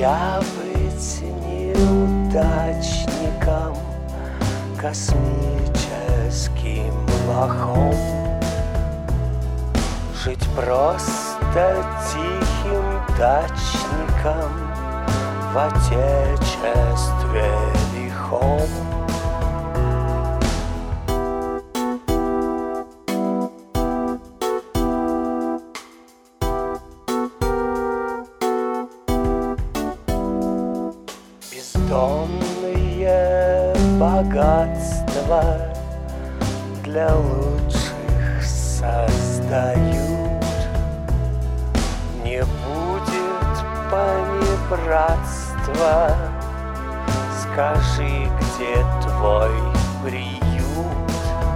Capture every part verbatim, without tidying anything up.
Нельзя быть неудачником, космическим лохом. Жить просто тихим дачником в отечестве лихом. Бездонные богатства для лучших создают. Не будет понебратства, скажи, где твой приют.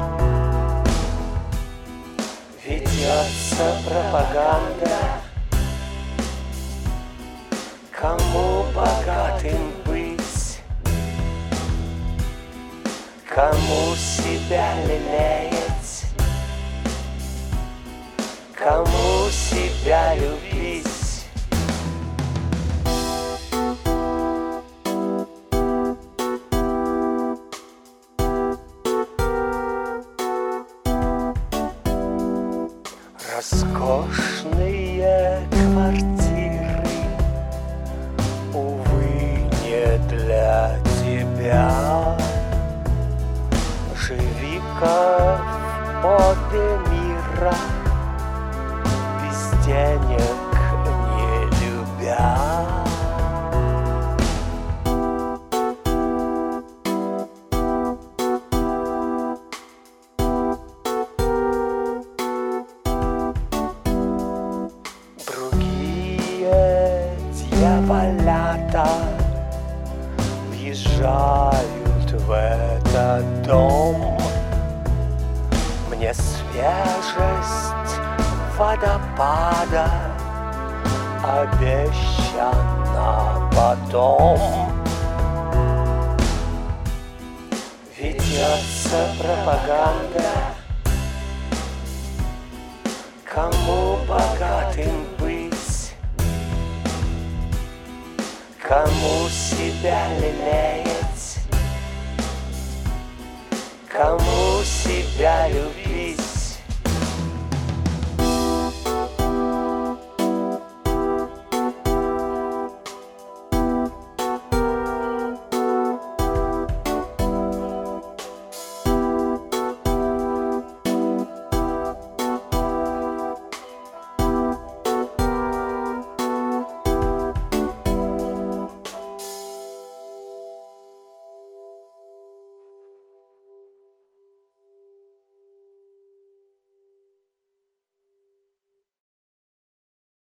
Ведется пропаганда, кому богатым быть, кому себя лелеять, кому себя любить. Роскошные квартиры, увы, не для тебя. Живи-ка в поте мира, без денег не любя. Дьяволята въезжают в этот дом. Мне свежесть водопада обещана потом. Ведется пропаганда, кому богатым быть, кому себя лелеять, кому себя любить.